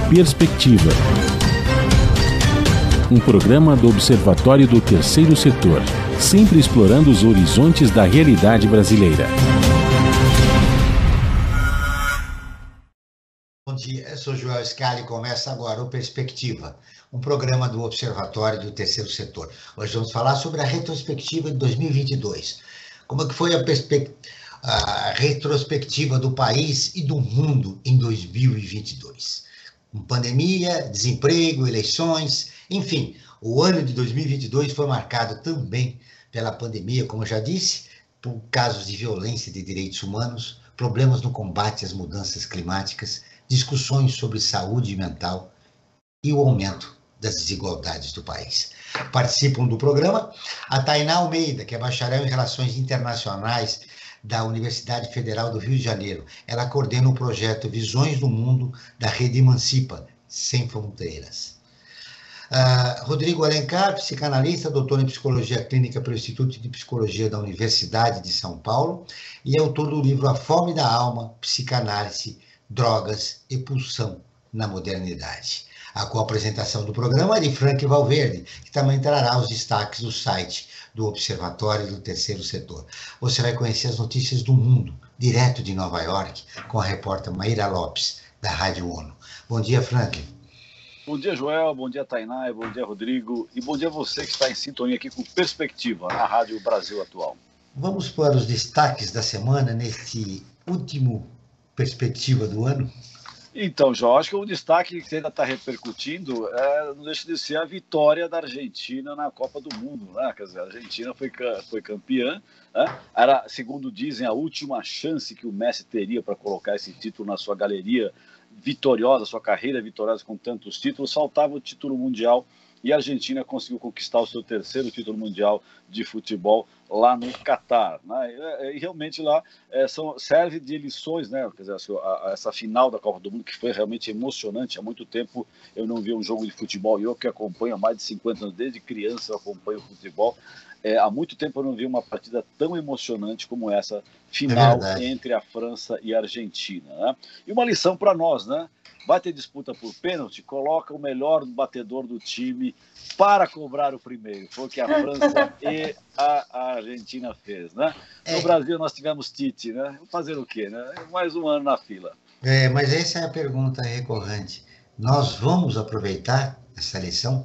Perspectiva. Um programa do Observatório do Terceiro Setor, sempre explorando os horizontes da realidade brasileira. Bom dia, eu sou Joel Scali e começa agora o Perspectiva, um programa do Observatório do Terceiro Setor. Hoje vamos falar sobre a retrospectiva de 2022. Como é que foi a retrospectiva do país e do mundo em 2022? Com pandemia, desemprego, eleições, enfim, o ano de 2022 foi marcado também pela pandemia, como eu já disse, por casos de violência de direitos humanos, problemas no combate às mudanças climáticas, discussões sobre saúde mental e o aumento das desigualdades do país. Participam do programa a Tainá Almeida, que é bacharel em Relações Internacionais da Universidade Federal do Rio de Janeiro. Ela coordena o projeto Visões do Mundo da Rede Emancipa Sem Fronteiras. Rodrigo Alencar, psicanalista, doutor em Psicologia Clínica pelo Instituto de Psicologia da Universidade de São Paulo e autor do livro A Fome da Alma, Psicanálise, Drogas e Pulsão na Modernidade. A co-apresentação do programa é de Frank Valverde, que também trará os destaques do site do Observatório do Terceiro Setor. Você vai conhecer as notícias do mundo, direto de Nova York, com a repórter Maíra Lopes, da Rádio ONU. Bom dia, Frank. Bom dia, Joel, bom dia, Tainá, bom dia, Rodrigo, e bom dia a você que está em sintonia aqui com Perspectiva, na Rádio Brasil Atual. Vamos para os destaques da semana, neste último Perspectiva do ano? Então, Joel, acho que o destaque que ainda está repercutindo não deixa de ser a vitória da Argentina na Copa do Mundo, né? Quer dizer, a Argentina foi campeã, né? Era, segundo dizem, a última chance que o Messi teria para colocar esse título na sua galeria vitoriosa, sua carreira vitoriosa com tantos títulos. Faltava o título mundial e a Argentina conseguiu conquistar o seu terceiro título mundial de futebol lá no Catar, né? E realmente lá serve de lições, né? Quer dizer, essa final da Copa do Mundo, que foi realmente emocionante. Há muito tempo eu não vi um jogo de futebol, e eu que acompanho há mais de 50 anos, desde criança eu acompanho futebol. Há muito tempo eu não vi uma partida tão emocionante como essa final entre a França e a Argentina, né? E uma lição para nós, né? Vai ter disputa por pênalti, coloca o melhor batedor do time para cobrar o primeiro. Foi o que a França e a Argentina fez, né? No Brasil nós tivemos Tite, né? Fazer o quê, né? Mais um ano na fila. Mas essa é a pergunta recorrente. Nós vamos aproveitar essa lição?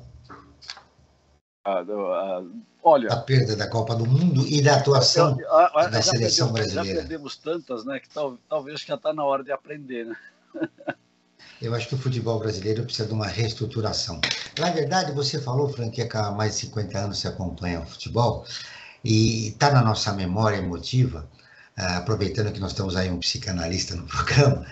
Olha, a perda da Copa do Mundo e da atuação da seleção brasileira. Já perdemos tantas, né, que talvez já está na hora de aprender, né? Eu acho que o futebol brasileiro precisa de uma reestruturação. Na verdade, você falou, Frank, que há mais de 50 anos você acompanha o futebol e está na nossa memória emotiva, aproveitando que nós temos aí um psicanalista no programa,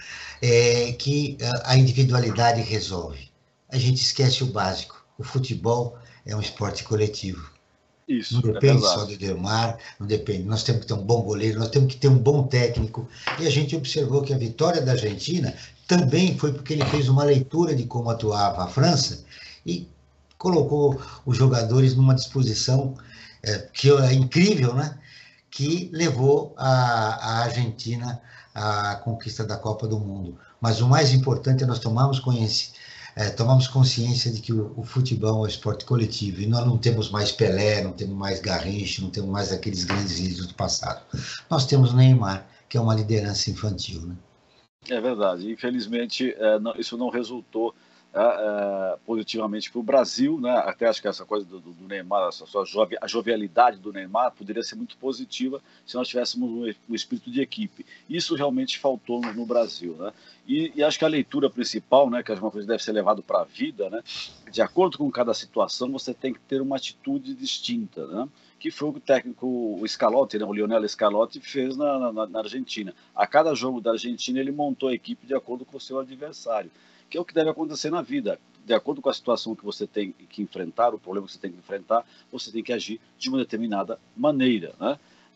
que a individualidade resolve. A gente esquece o básico. O futebol é um esporte coletivo. Isso, não depende só do Neymar, não depende. Nós temos que ter um bom goleiro, nós temos que ter um bom técnico. E a gente observou que a vitória da Argentina também foi porque ele fez uma leitura de como atuava a França e colocou os jogadores numa disposição que é incrível, né? Que levou a Argentina à conquista da Copa do Mundo. Mas o mais importante é nós tomamos consciência de que o futebol é um esporte coletivo e nós não temos mais Pelé, não temos mais Garrincha, não temos mais aqueles grandes líderes do passado. Nós temos o Neymar, que é uma liderança infantil, né? É verdade. Infelizmente, isso não resultou positivamente para o Brasil, né? Até acho que essa coisa do Neymar, a jovialidade do Neymar poderia ser muito positiva se nós tivéssemos um espírito de equipe. Isso realmente faltou no Brasil, né? E acho que a leitura principal, né, que é uma coisa que deve ser levada para a vida, né? De acordo com cada situação, você tem que ter uma atitude distinta, né? Que foi o técnico, o Scaloni, né, o Lionel Scaloni, fez na Argentina. A cada jogo da Argentina, ele montou a equipe de acordo com o seu adversário, que é o que deve acontecer na vida. De acordo com a situação que você tem que enfrentar, o problema que você tem que enfrentar, você tem que agir de uma determinada maneira, né?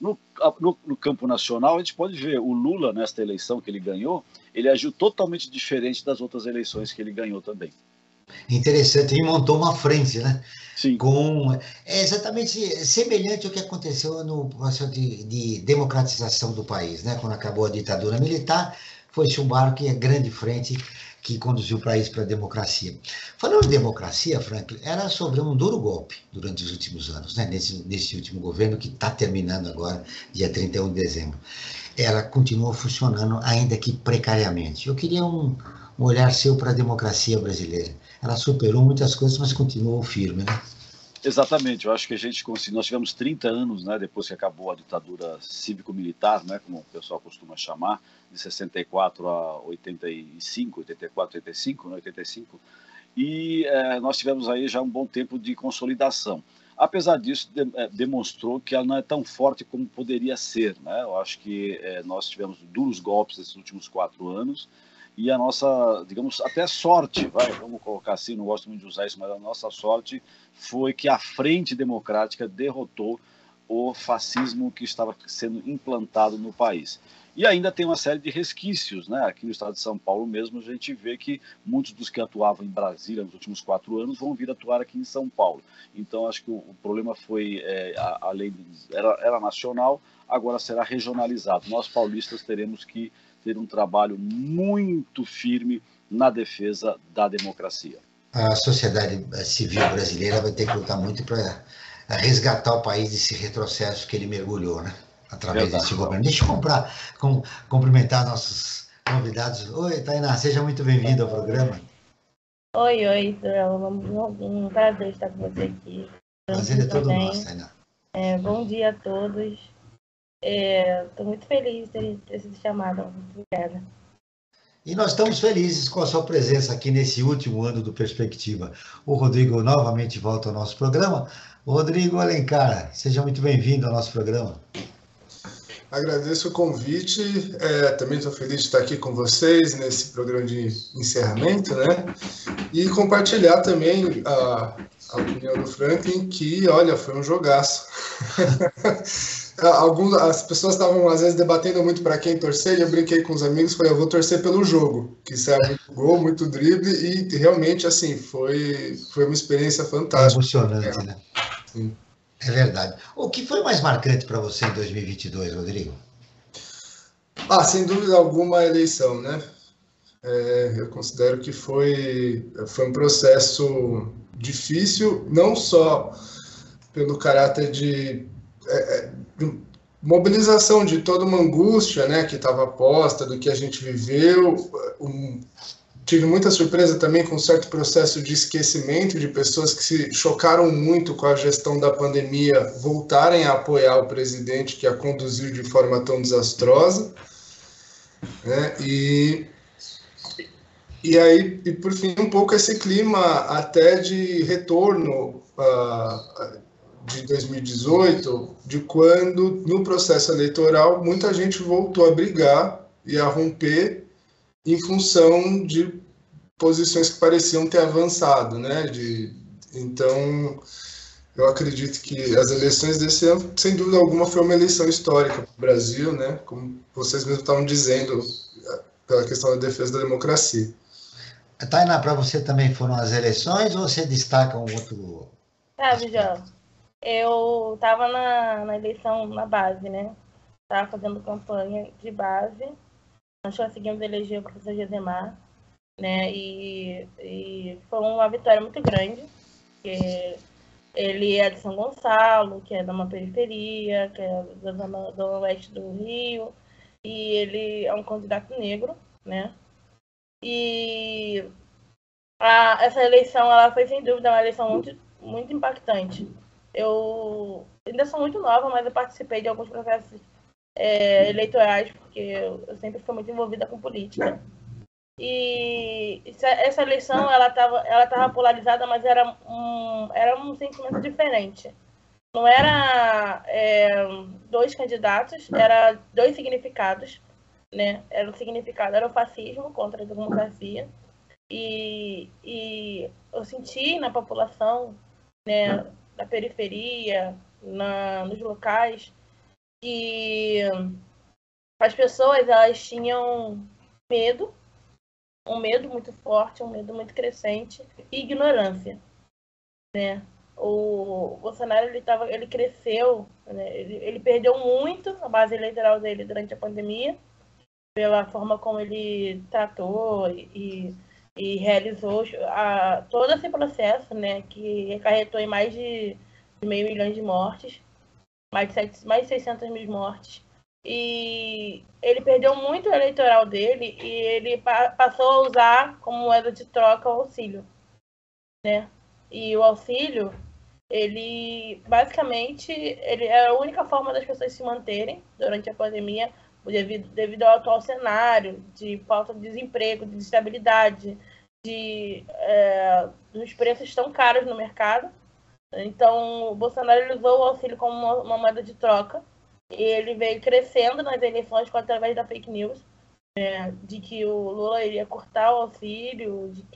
No campo nacional, a gente pode ver o Lula, nesta eleição que ele ganhou, ele agiu totalmente diferente das outras eleições que ele ganhou também. Interessante, ele montou uma frente, né? Sim. É exatamente semelhante ao que aconteceu no processo de democratização do país, né? Quando acabou a ditadura militar, foi-se um barco e a grande frente que conduziu o país para a democracia. Falando em democracia, Franklin, era sobre um duro golpe durante os últimos anos, né? Nesse último governo que está terminando agora, dia 31 de dezembro. Ela continua funcionando, ainda que precariamente. Eu queria um olhar seu para a democracia brasileira. Ela superou muitas coisas, mas continuou firme, né? Exatamente, eu acho que a gente conseguiu, nós tivemos 30 anos, né, depois que acabou a ditadura cívico-militar, né, como o pessoal costuma chamar, de 64 a 85, 84, 85, né, 85, e nós tivemos aí já um bom tempo de consolidação. Apesar disso, demonstrou que ela não é tão forte como poderia ser, né? Eu acho que nós tivemos duros golpes nesses últimos 4 anos, e a nossa, digamos, até sorte, vamos colocar assim, não gosto muito de usar isso, mas a nossa sorte foi que a Frente Democrática derrotou o fascismo que estava sendo implantado no país. E ainda tem uma série de resquícios, né? Aqui no estado de São Paulo mesmo, a gente vê que muitos dos que atuavam em Brasília nos últimos 4 anos vão vir atuar aqui em São Paulo. Então, acho que o problema foi, além era nacional, agora será regionalizado. Nós, paulistas, teremos que ter um trabalho muito firme na defesa da democracia. A sociedade civil brasileira vai ter que lutar muito para resgatar o país desse retrocesso que ele mergulhou, né? Através desse governo. Deixa eu cumprimentar nossos convidados. Oi, Tainá, seja muito bem-vindo ao programa. Oi, um prazer estar com você aqui. Prazer é todo nosso, Tainá. Bom dia a todos. Estou muito feliz de ter sido chamada. Muito obrigada. E nós estamos felizes com a sua presença aqui nesse último ano do Perspectiva. O Rodrigo novamente volta ao nosso programa. Rodrigo Alencar, seja muito bem-vindo ao nosso programa. Agradeço o convite, também estou feliz de estar aqui com vocês nesse programa de encerramento, né? E compartilhar também a opinião do Franklin, que, olha, foi um jogaço. As pessoas estavam, às vezes, debatendo muito para quem torcer, e eu brinquei com os amigos, falei, eu vou torcer pelo jogo, que será muito gol, muito drible, e realmente, assim, foi uma experiência fantástica. Emocionante, né? Sim. É verdade. O que foi mais marcante para você em 2022, Rodrigo? Sem dúvida alguma, a eleição, né? Eu considero que foi um processo difícil, não só pelo caráter de mobilização de toda uma angústia, né, que estava posta do que a gente viveu. Tive muita surpresa também com um certo processo de esquecimento de pessoas que se chocaram muito com a gestão da pandemia voltarem a apoiar o presidente que a conduziu de forma tão desastrosa, né? E por fim, um pouco esse clima até de retorno de 2018, de quando, no processo eleitoral, muita gente voltou a brigar e a romper em função de posições que pareciam ter avançado, né? Então, eu acredito que as eleições desse ano, sem dúvida alguma, foi uma eleição histórica para o Brasil, né? Como vocês mesmos estavam dizendo, pela questão da defesa da democracia. Tainá, para você também foram as eleições ou você destaca um outro? Sabe, João, eu estava na eleição na base, né? Estava fazendo campanha de base. Nós conseguimos eleger o professor Gesemar, né? E foi uma vitória muito grande, porque ele é de São Gonçalo, que é de uma periferia, que é da zona oeste do Rio, e ele é um candidato negro, né? E essa eleição, ela foi sem dúvida uma eleição muito, muito impactante. Eu ainda sou muito nova, mas eu participei de alguns processos eleitorais, porque eu sempre fui muito envolvida com política. E essa eleição, ela tava polarizada, mas era um sentimento diferente. Não era dois candidatos, era dois significados, né? Era o fascismo contra a democracia. E eu senti na população, né, da periferia, nos locais, que as pessoas, elas tinham medo, um medo muito forte, um medo muito crescente, e ignorância, né? O Bolsonaro, ele cresceu, né? Ele perdeu muito a base eleitoral dele durante a pandemia, pela forma como ele tratou e e realizou todo esse processo, né, que acarretou em mais de 500 mil de mortes, mais de 600 mil mortes. E ele perdeu muito o eleitoral dele e ele passou a usar como moeda de troca o auxílio, né? E o auxílio, ele basicamente ele é a única forma das pessoas se manterem durante a pandemia, devido ao atual cenário de falta de desemprego, de instabilidade, dos preços tão caros no mercado. Então, o Bolsonaro usou o auxílio como uma moeda de troca. E ele veio crescendo nas eleições através da fake news, de que o Lula iria cortar o auxílio, de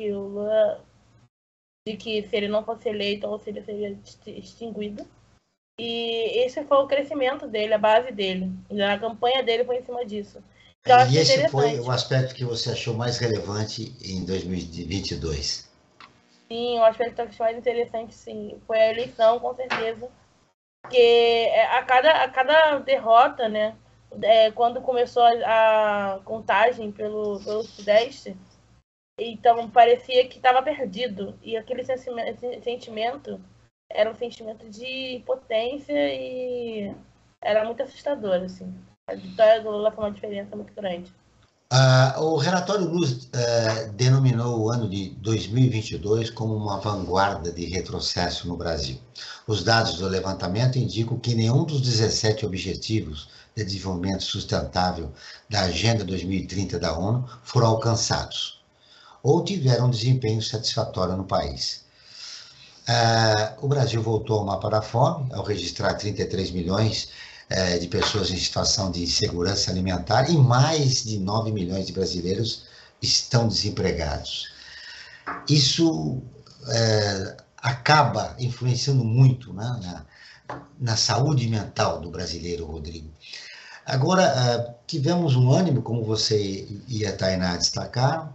que se ele não fosse eleito, o auxílio seria extinguido. E esse foi o crescimento dele, a base dele. A campanha dele foi em cima disso. Então, e esse foi o aspecto que você achou mais relevante em 2022? Sim, o aspecto que eu achei mais interessante, sim, foi a eleição, com certeza. Porque a cada derrota, né, quando começou a contagem pelo Sudeste, então parecia que estava perdido. E aquele sentimento era um sentimento de impotência e era muito assustador, assim. A vitória do Lula foi uma diferença muito grande. O relatório Luz denominou o ano de 2022 como uma vanguarda de retrocesso no Brasil. Os dados do levantamento indicam que nenhum dos 17 objetivos de desenvolvimento sustentável da Agenda 2030 da ONU foram alcançados ou tiveram desempenho satisfatório no país. O Brasil voltou ao mapa da fome, ao registrar 33 milhões de pessoas em situação de insegurança alimentar e mais de 9 milhões de brasileiros estão desempregados. Isso acaba influenciando muito, né, na saúde mental do brasileiro, Rodrigo. Agora, tivemos um ânimo, como você e a Tainá destacaram,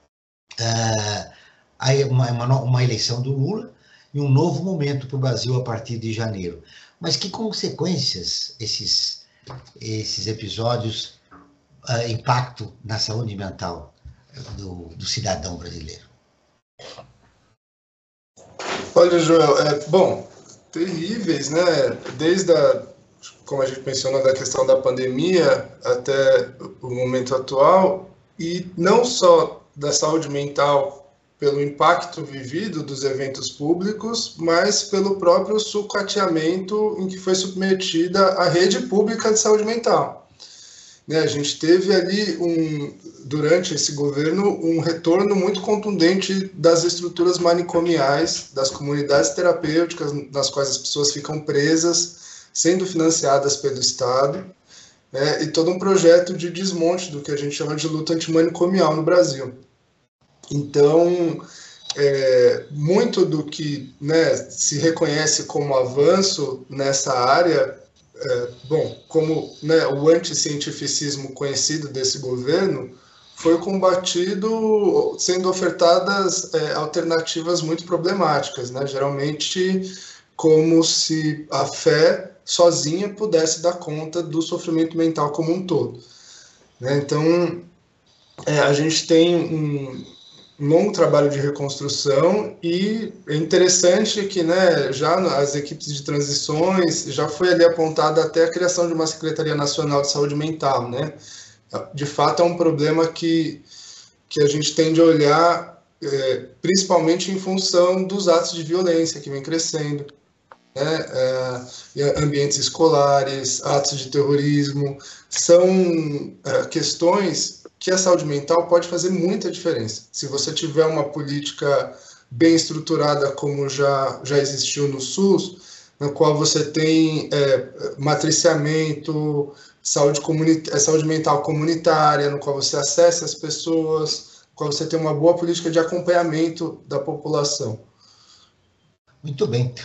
uma eleição do Lula e um novo momento para o Brasil a partir de janeiro. Mas que consequências esses episódios impactam na saúde mental do cidadão brasileiro? Olha, Joel, terríveis, né? Desde como a gente mencionou, da questão da pandemia até o momento atual, e não só da saúde mental pelo impacto vivido dos eventos públicos, mas pelo próprio sucateamento em que foi submetida a rede pública de saúde mental. A gente teve ali, durante esse governo, um retorno muito contundente das estruturas manicomiais, das comunidades terapêuticas, nas quais as pessoas ficam presas, sendo financiadas pelo Estado, e todo um projeto de desmonte do que a gente chama de luta antimanicomial no Brasil. Então, muito do que, né, se reconhece como avanço nessa área, como, né, o anticientificismo conhecido desse governo, foi combatido sendo ofertadas alternativas muito problemáticas, né? Geralmente como se a fé sozinha pudesse dar conta do sofrimento mental como um todo, né? Então, a gente tem um longo trabalho de reconstrução e é interessante que, né, já as equipes de transições já foi ali apontada até a criação de uma Secretaria Nacional de Saúde Mental, né? De fato é um problema que a gente tende a olhar principalmente em função dos atos de violência que vem crescendo, né? Ambientes escolares, atos de terrorismo, são questões que a saúde mental pode fazer muita diferença. Se você tiver uma política bem estruturada, como já existiu no SUS, na qual você tem matriciamento, saúde mental comunitária, no qual você acessa as pessoas, no qual você tem uma boa política de acompanhamento da população. Muito bem.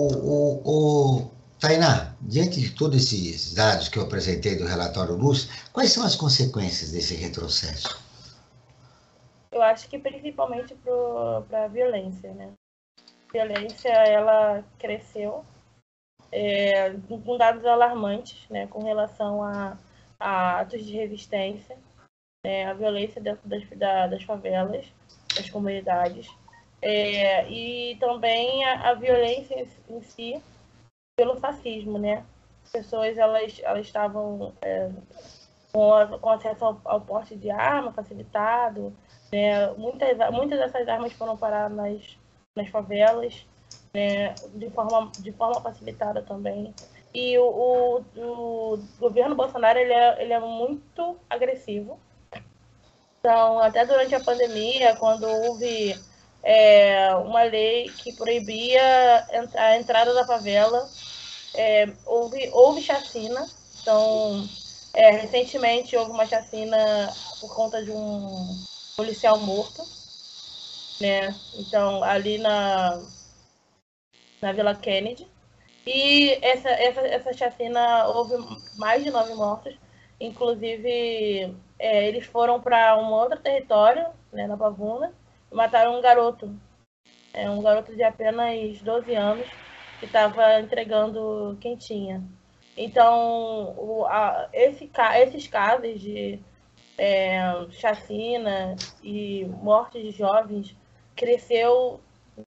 Tainá, diante de todos esses dados que eu apresentei do relatório Luz, quais são as consequências desse retrocesso? Eu acho que principalmente para a violência, né? A violência, ela cresceu com dados alarmantes, né, com relação a atos de resistência, né, a violência dentro das favelas. das comunidades. E também a violência em si pelo fascismo, né? As pessoas elas estavam com acesso ao porte de arma facilitado, né? Muitas dessas armas foram parar nas favelas, né? De forma facilitada também. E o governo Bolsonaro ele é muito agressivo. Então, até durante a pandemia, quando houve uma lei que proibia a entrada da favela, houve chacina. Então, recentemente houve uma chacina por conta de um policial morto, né? Então, ali na Vila Kennedy. E essa chacina houve mais de 9 mortos. Inclusive, eles foram para um outro território, né, na Pavuna, e mataram um garoto de apenas 12 anos, que estava entregando quentinha. Então, esses casos de chacina e morte de jovens cresceu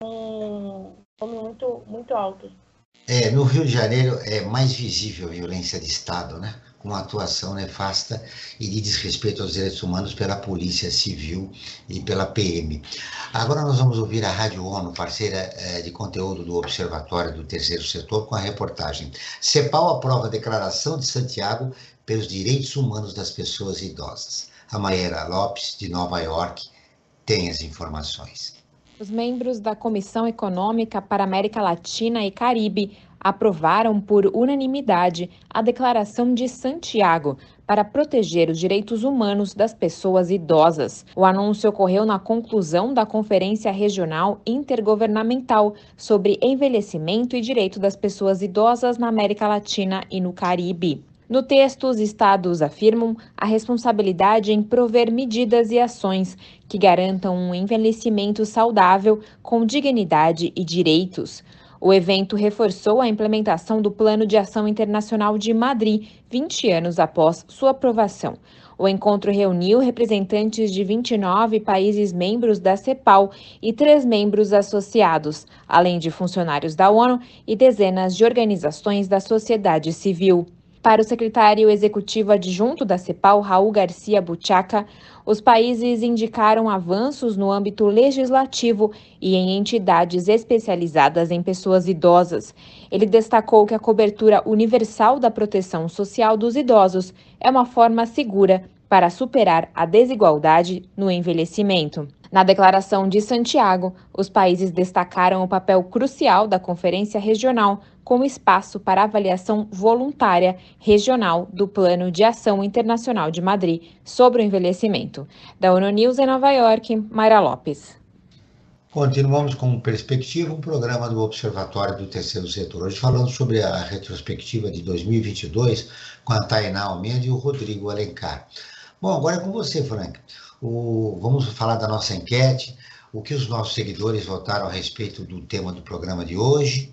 num volume muito, muito alto. No Rio de Janeiro é mais visível a violência de Estado, né? Com uma atuação nefasta e de desrespeito aos direitos humanos pela Polícia Civil e pela PM. Agora nós vamos ouvir a Rádio ONU, parceira de conteúdo do Observatório do Terceiro Setor, com a reportagem CEPAL aprova a Declaração de Santiago pelos Direitos Humanos das Pessoas Idosas. A Mayra Lopes, de Nova York, tem as informações. Os membros da Comissão Econômica para a América Latina e Caribe aprovaram por unanimidade a Declaração de Santiago para proteger os direitos humanos das pessoas idosas. O anúncio ocorreu na conclusão da Conferência Regional Intergovernamental sobre Envelhecimento e Direito das Pessoas Idosas na América Latina e no Caribe. No texto, os estados afirmam a responsabilidade em prover medidas e ações que garantam um envelhecimento saudável, com dignidade e direitos. O evento reforçou a implementação do Plano de Ação Internacional de Madrid, 20 anos após sua aprovação. O encontro reuniu representantes de 29 países membros da CEPAL e 3 membros associados, além de funcionários da ONU e dezenas de organizações da sociedade civil. Para o secretário executivo adjunto da CEPAL, Raul Garcia Buchaca, os países indicaram avanços no âmbito legislativo e em entidades especializadas em pessoas idosas. Ele destacou que a cobertura universal da proteção social dos idosos é uma forma segura para superar a desigualdade no envelhecimento. Na Declaração de Santiago, os países destacaram o papel crucial da Conferência Regional como espaço para avaliação voluntária regional do Plano de Ação Internacional de Madrid sobre o envelhecimento. Da ONU News em Nova York, Mayra Lopes. Continuamos com Perspectiva, um programa do Observatório do Terceiro Setor. Hoje falando sobre a retrospectiva de 2022 com a Tainá Almeida e o Rodrigo Alencar. Bom, agora é com você, Frank. Vamos falar da nossa enquete, o que os nossos seguidores votaram a respeito do tema do programa de hoje.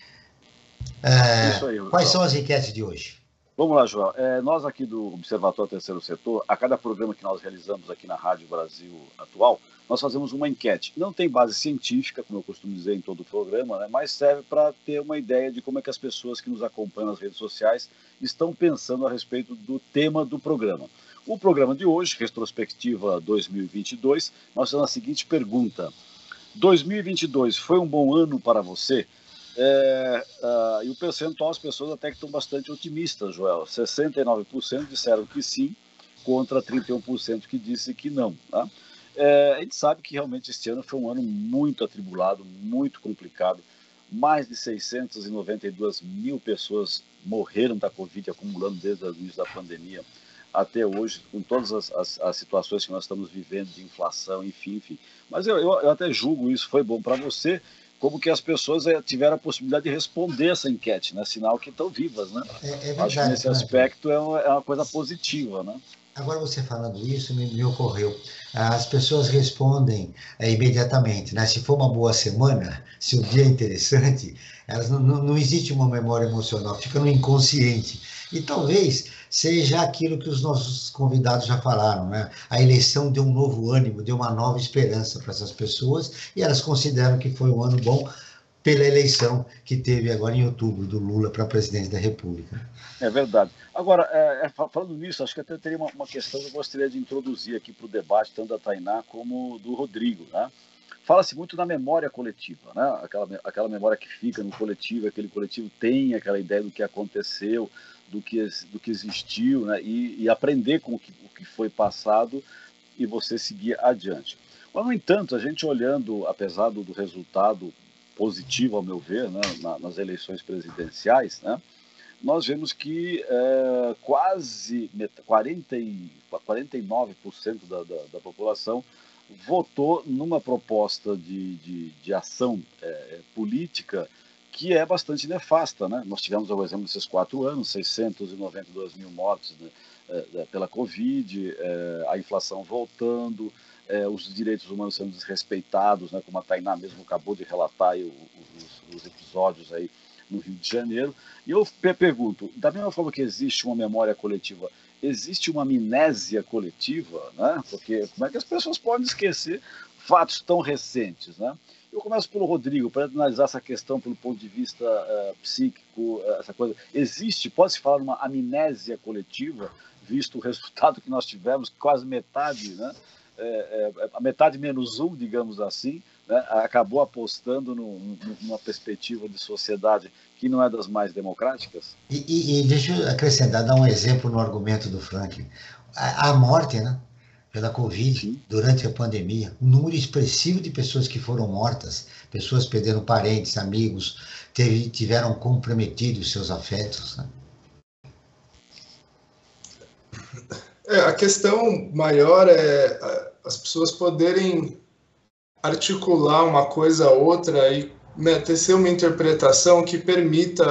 Isso aí, quais são as enquetes de hoje? Vamos lá, João. Nós aqui do Observatório Terceiro Setor, a cada programa que nós realizamos aqui na Rádio Brasil Atual, nós fazemos uma enquete. Não tem base científica, como eu costumo dizer em todo o programa, né, mas serve para ter uma ideia de como é que as pessoas que nos acompanham nas redes sociais estão pensando a respeito do tema do programa. O programa de hoje, Retrospectiva 2022, nós temos a seguinte pergunta: 2022 foi um bom ano para você? E o percentual, as pessoas até que estão bastante otimistas, Joel. 69% disseram que sim, contra 31% que disse que não. Tá? A gente sabe que realmente este ano foi um ano muito atribulado, muito complicado. Mais de 692 mil pessoas morreram da Covid, acumulando desde o início da pandemia até hoje, com todas as situações que nós estamos vivendo de inflação, enfim. Mas eu até julgo isso foi bom para você, como que as pessoas tiveram a possibilidade de responder essa enquete, né? Sinal que estão vivas, né? Verdade, acho que nesse aspecto é uma coisa positiva, né? Agora você falando isso, me ocorreu. As pessoas respondem imediatamente, né? Se for uma boa semana, se o dia é interessante, elas não existe uma memória emocional, fica no inconsciente. E talvez seja aquilo que os nossos convidados já falaram, né? A eleição deu um novo ânimo, deu uma nova esperança para essas pessoas, e elas consideram que foi um ano bom pela eleição que teve agora em outubro do Lula para presidente da República. É verdade. Agora, falando nisso, acho que até teria uma questão que eu gostaria de introduzir aqui para o debate, tanto da Tainá como do Rodrigo, né? Fala-se muito na memória coletiva, né? Aquela memória que fica no coletivo, aquele coletivo tem aquela ideia do que aconteceu, do que existiu, né? E aprender com o que foi passado e você seguir adiante. Mas, no entanto, a gente olhando, apesar do resultado positivo, ao meu ver, né, nas eleições presidenciais, né, nós vemos que quase 49% da população votou numa proposta de ação política que é bastante nefasta, né? Nós tivemos, por exemplo, nesses 4 anos, 692 mil mortes, né, pela Covid, a inflação voltando, os direitos humanos sendo desrespeitados, né, como a Tainá mesmo acabou de relatar aí, os episódios aí no Rio de Janeiro. E eu pergunto, da mesma forma que existe uma memória coletiva, existe uma amnésia coletiva, né? Porque como é que as pessoas podem esquecer fatos tão recentes, né? Eu começo pelo Rodrigo, para analisar essa questão pelo ponto de vista psíquico, essa coisa. Pode-se falar numa amnésia coletiva, visto o resultado que nós tivemos, quase metade, né? A metade menos um, digamos assim, né? Acabou apostando numa perspectiva de sociedade que não é das mais democráticas? E deixa eu acrescentar, dar um exemplo no argumento do Franklin. A morte, né, pela Covid, sim, durante a pandemia, um número expressivo de pessoas que foram mortas, pessoas perderam parentes, amigos, tiveram comprometidos seus afetos, né? A questão maior é as pessoas poderem articular uma coisa a outra e, né, ter uma interpretação que permita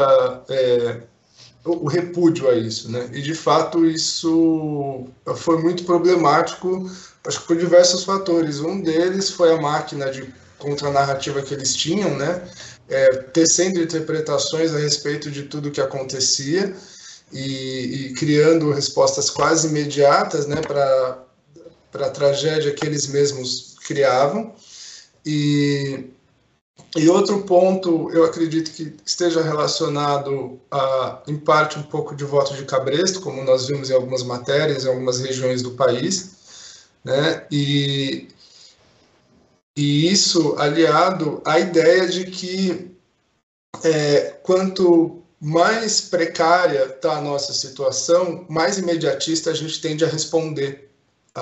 o repúdio a isso, né? E, de fato, isso foi muito problemático, acho que por diversos fatores. Um deles foi a máquina de contranarrativa que eles tinham, né? Tecendo interpretações a respeito de tudo que acontecia e criando respostas quase imediatas, né, para a tragédia que eles mesmos criavam. E outro ponto, eu acredito que esteja relacionado em parte, um pouco de voto de cabresto, como nós vimos em algumas matérias, em algumas regiões do país, né? E isso aliado à ideia de que quanto mais precária está a nossa situação, mais imediatista a gente tende a responder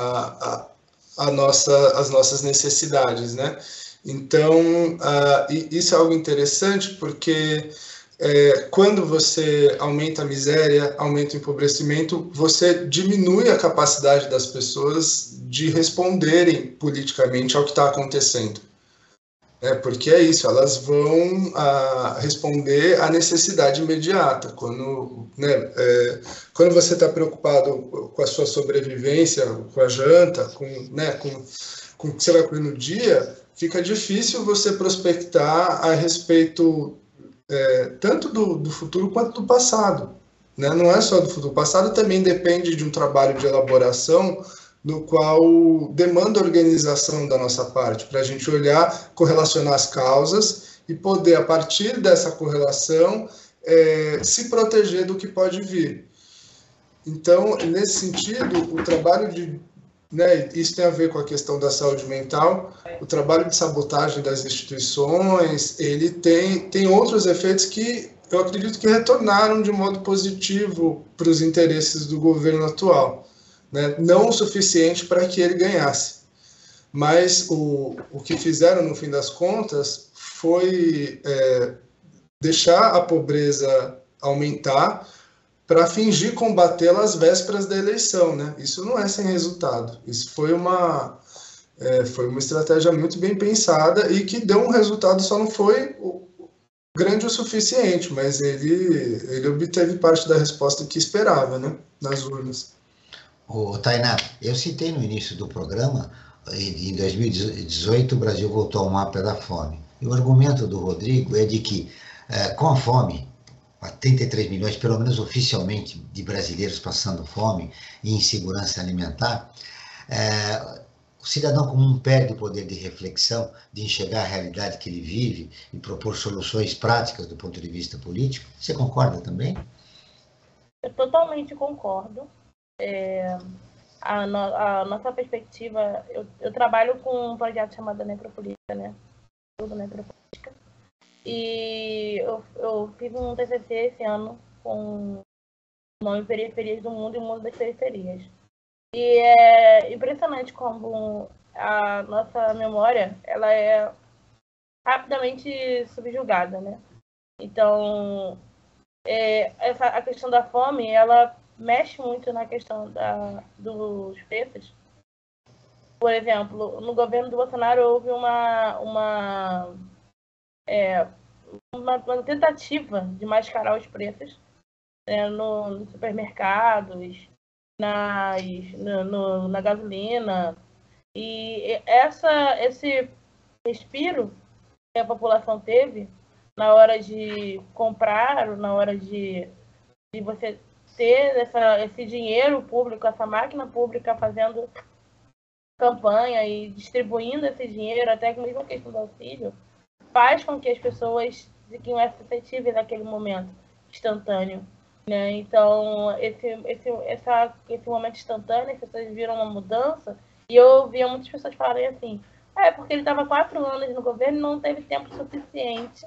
às nossas necessidades, né? Então, isso é algo interessante, porque quando você aumenta a miséria, aumenta o empobrecimento, você diminui a capacidade das pessoas de responderem politicamente ao que está acontecendo. Porque é isso, elas vão responder à necessidade imediata. Quando você está preocupado com a sua sobrevivência, com a janta, com o que você vai comer no dia, fica difícil você prospectar a respeito tanto do futuro quanto do passado, né? Não é só do futuro. O passado também depende de um trabalho de elaboração no qual demanda organização da nossa parte, para a gente olhar, correlacionar as causas e poder, a partir dessa correlação, se proteger do que pode vir. Então, nesse sentido, o trabalho isso tem a ver com a questão da saúde mental, o trabalho de sabotagem das instituições, ele tem outros efeitos que eu acredito que retornaram de modo positivo para os interesses do governo atual, né? Não o suficiente para que ele ganhasse, mas o que fizeram no fim das contas foi deixar a pobreza aumentar para fingir combatê-la às vésperas da eleição, né? Isso não é sem resultado. Isso foi uma estratégia muito bem pensada e que deu um resultado, só não foi grande o suficiente, mas ele obteve parte da resposta que esperava, né, nas urnas. Tainá, eu citei no início do programa, em 2018 o Brasil voltou ao mapa da fome. E o argumento do Rodrigo é de que, com a fome, 33 milhões, pelo menos oficialmente, de brasileiros passando fome e insegurança alimentar, o cidadão comum perde o poder de reflexão, de enxergar a realidade que ele vive e propor soluções práticas do ponto de vista político. Você concorda também? Eu totalmente concordo. A nossa perspectiva, eu trabalho com um projeto chamado Necropolítica, né? Tudo Necropolítica. E eu fiz um TCC esse ano com o nome Periferias do Mundo e o Mundo das Periferias. E é impressionante como a nossa memória ela é rapidamente subjugada, né? Então, a questão da fome, ela mexe muito na questão dos preços. Por exemplo, no governo do Bolsonaro houve uma tentativa de mascarar os preços, né, nos supermercados, na gasolina. E esse respiro que a população teve na hora de comprar, na hora de você ter esse dinheiro público, essa máquina pública fazendo campanha e distribuindo esse dinheiro, até mesmo a questão do auxílio, faz com que as pessoas fiquem mais suscetíveis naquele momento instantâneo, né? Então, esse momento instantâneo, as pessoas viram uma mudança, e eu ouvia muitas pessoas falarem assim, porque ele estava 4 anos no governo e não teve tempo suficiente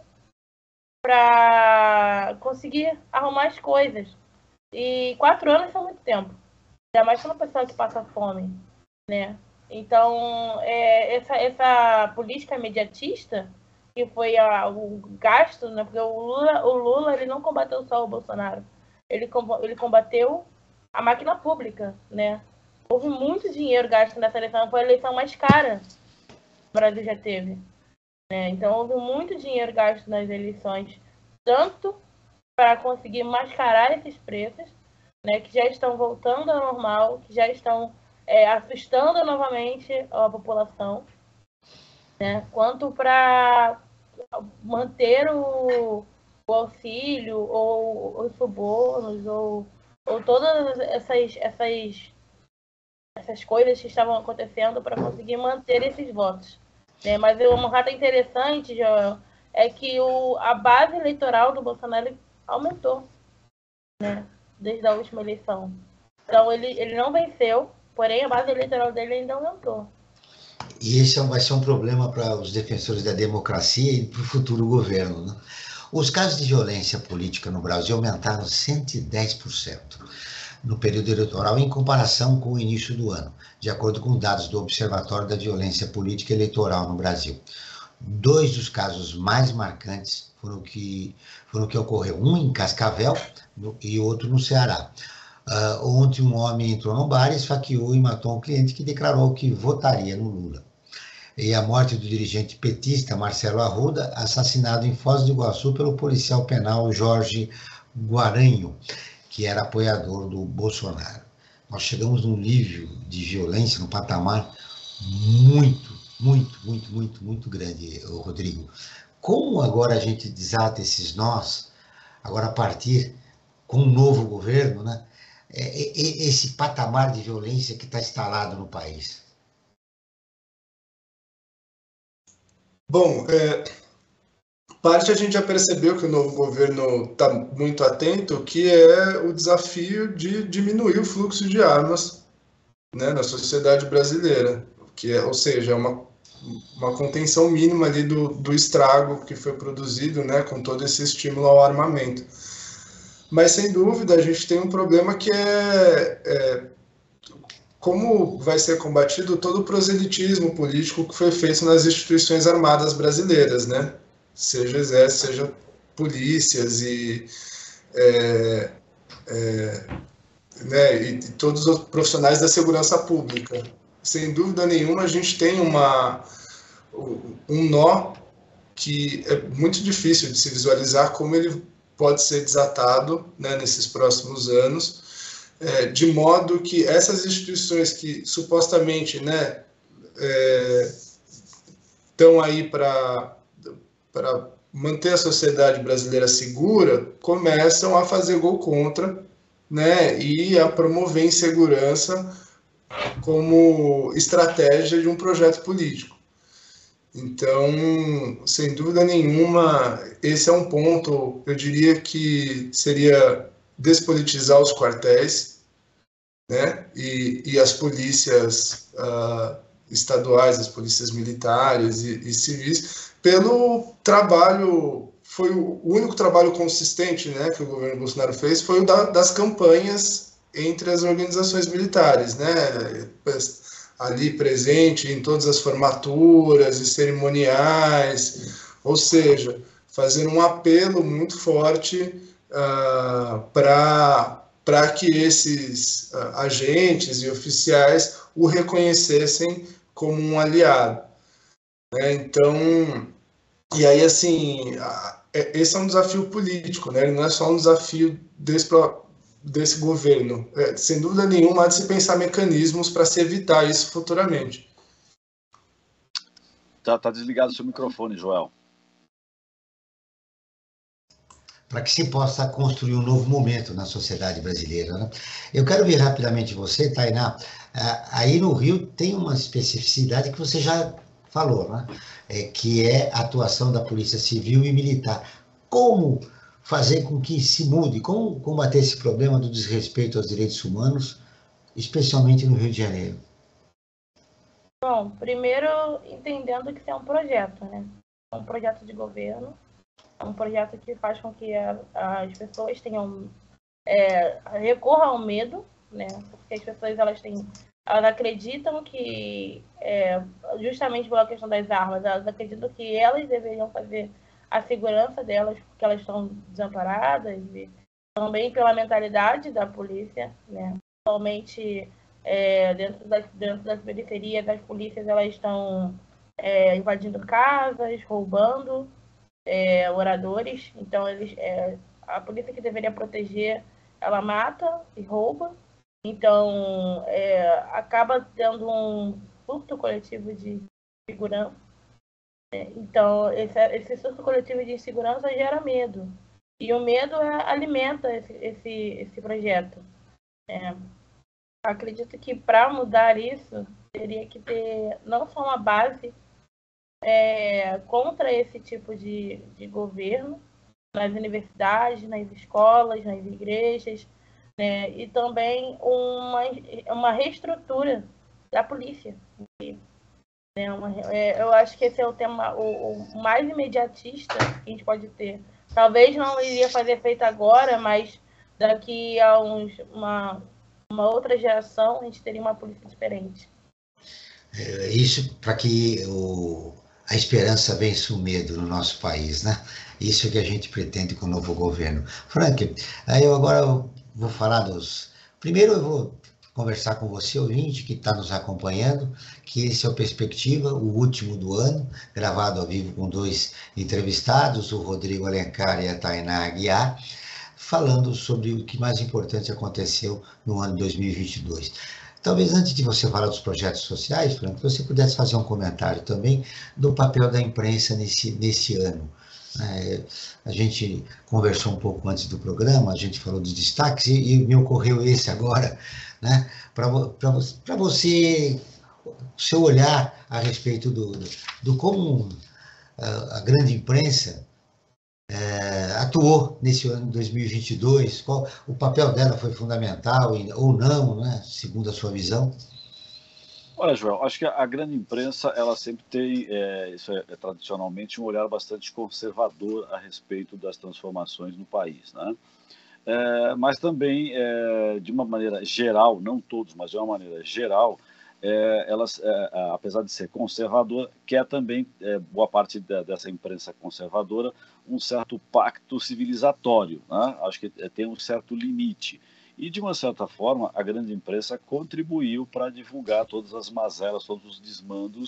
para conseguir arrumar as coisas. E 4 anos são muito tempo, ainda mais para uma pessoa que passa fome, né? Então, essa política imediatista, que foi o gasto, né? Porque o Lula ele não combateu só o Bolsonaro, ele combateu a máquina pública, né? Houve muito dinheiro gasto nessa eleição, foi a eleição mais cara que o Brasil já teve, né? Então, houve muito dinheiro gasto nas eleições, tanto para conseguir mascarar esses preços, né, que já estão voltando ao normal, que já estão assustando novamente a população, né, quanto para manter o auxílio, ou os subornos, ou todas essas coisas que estavam acontecendo para conseguir manter esses votos, né? Mas um fato interessante, Joel, é que a base eleitoral do Bolsonaro aumentou, né, desde a última eleição. Então, ele não venceu, porém a base eleitoral dele ainda aumentou. E esse vai ser um problema para os defensores da democracia e para o futuro governo, né? Os casos de violência política no Brasil aumentaram 110% no período eleitoral em comparação com o início do ano, de acordo com dados do Observatório da Violência Política Eleitoral no Brasil. 2 dos casos mais marcantes foram o que ocorreu, um em Cascavel e outro no Ceará. Ontem um homem entrou no bar, esfaqueou e matou um cliente que declarou que votaria no Lula. E a morte do dirigente petista Marcelo Arruda, assassinado em Foz do Iguaçu pelo policial penal Jorge Guaranho, que era apoiador do Bolsonaro. Nós chegamos num nível de violência, num patamar muito grande, Rodrigo. Como agora a gente desata esses nós, agora a partir com um novo governo, né? Esse patamar de violência que está instalado no país? Bom, parte a gente já percebeu que o novo governo está muito atento, que é o desafio de diminuir o fluxo de armas, né, na sociedade brasileira, ou seja, uma contenção mínima ali do estrago que foi produzido, né, com todo esse estímulo ao armamento. Mas, sem dúvida, a gente tem um problema que como vai ser combatido todo o proselitismo político que foi feito nas instituições armadas brasileiras, né? Seja exército, seja polícias né, e todos os profissionais da segurança pública. Sem dúvida nenhuma, a gente tem um nó que é muito difícil de se visualizar como ele pode ser desatado, né, nesses próximos anos, de modo que essas instituições que supostamente, né, estão aí para manter a sociedade brasileira segura, começam a fazer gol contra, né, e a promover insegurança como estratégia de um projeto político. Então, sem dúvida nenhuma, esse é um ponto, eu diria que seria despolitizar os quartéis, né, e as polícias estaduais, as polícias militares e civis, pelo trabalho, foi o único trabalho consistente, né, que o governo Bolsonaro fez, foi o das campanhas entre as organizações militares, né, ali presente em todas as formaturas e cerimoniais, ou seja, fazer um apelo muito forte para que esses agentes e oficiais o reconhecessem como um aliado. Né? Então, e aí, assim, esse é um desafio político, né? Ele não é só um desafio desse governo. Sem dúvida nenhuma, há de se pensar mecanismos para se evitar isso futuramente. Tá desligado o seu microfone, Joel. Para que se possa construir um novo momento na sociedade brasileira, né? Eu quero ver rapidamente você, Tainá. Aí no Rio tem uma especificidade que você já falou, né? Que é a atuação da Polícia Civil e Militar. Como fazer com que se mude, como combater esse problema do desrespeito aos direitos humanos, especialmente no Rio de Janeiro? Bom, primeiro entendendo que isso é um projeto, né? É um projeto de governo, é um projeto que faz com que as pessoas tenham recorram ao medo, né? Porque as pessoas elas acreditam que justamente pela questão das armas, elas acreditam que elas deveriam fazer a segurança delas porque elas estão desamparadas, e também pela mentalidade da polícia, né? Somente dentro das periferias, as polícias elas estão invadindo casas, roubando moradores. Então a polícia que deveria proteger, ela mata e rouba. Então acaba tendo um surto coletivo de insegurança. Então esse surto coletivo de insegurança gera medo. E o medo alimenta esse projeto. Acredito que para mudar isso, teria que ter não só uma base contra esse tipo de governo, nas universidades, nas escolas, nas igrejas, né? E também uma reestrutura da polícia. Né? Eu acho que esse é o tema o mais imediatista que a gente pode ter. Talvez não iria fazer efeito agora, mas daqui a uma outra geração a gente teria uma polícia diferente. Isso para que a esperança vença o medo no nosso país, né? Isso é que a gente pretende com o novo governo. Frank, aí eu agora vou falar Primeiro eu vou conversar com você, ouvinte, que está nos acompanhando, que esse é o Perspectiva, o último do ano, gravado ao vivo com 2 entrevistados, o Rodrigo Alencar e a Tainá Aguiar, falando sobre o que mais importante aconteceu no ano de 2022. Talvez antes de você falar dos projetos sociais, Frank, você pudesse fazer um comentário também do papel da imprensa nesse ano. A gente conversou um pouco antes do programa, a gente falou dos destaques e me ocorreu esse agora, né? Para você, o seu olhar a respeito do como a grande imprensa atuou nesse ano de 2022, qual o papel dela foi fundamental ou não, né, segundo a sua visão? Olha, Joel, acho que a grande imprensa ela sempre tem, isso tradicionalmente, um olhar bastante conservador a respeito das transformações no país, né? Mas também, de uma maneira geral, não todos, mas de uma maneira geral, elas, apesar de ser conservadora, quer também, boa parte dessa imprensa conservadora, um certo pacto civilizatório, né? Acho que tem um certo limite. E, de uma certa forma, a grande imprensa contribuiu para divulgar todas as mazelas, todos os desmandos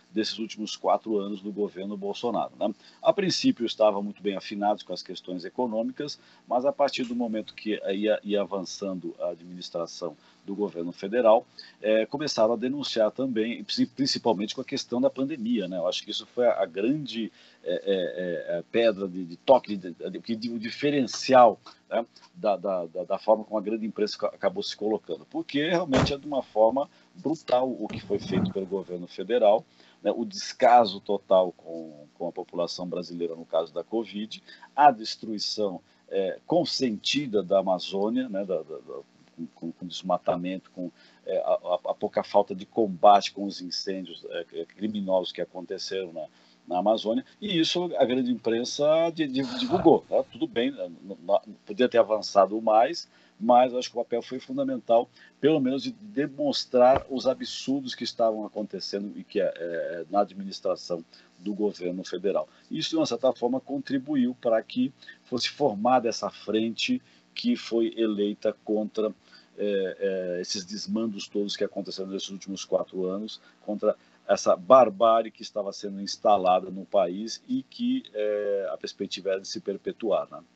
desses últimos 4 anos do governo Bolsonaro, né? A princípio estavam muito bem afinados com as questões econômicas, mas a partir do momento que ia avançando a administração do governo federal, começaram a denunciar também, principalmente com a questão da pandemia, né? Eu acho que isso foi a grande pedra de toque, o diferencial, né, da forma como a grande imprensa acabou se colocando, porque realmente é de uma forma brutal o que foi feito pelo governo federal, né, o descaso total com a população brasileira no caso da Covid, a destruição consentida da Amazônia, né, com desmatamento, com a pouca falta de combate com os incêndios criminosos que aconteceram na Amazônia, e isso a grande imprensa divulgou. Né? Tudo bem, podia ter avançado mais, mas acho que o papel foi fundamental, pelo menos de demonstrar os absurdos que estavam acontecendo e que na administração do governo federal. Isso, de uma certa forma, contribuiu para que fosse formada essa frente que foi eleita contra esses desmandos todos que aconteceram nesses últimos 4 anos, contra essa barbárie que estava sendo instalada no país e que a perspectiva era de se perpetuar. Né?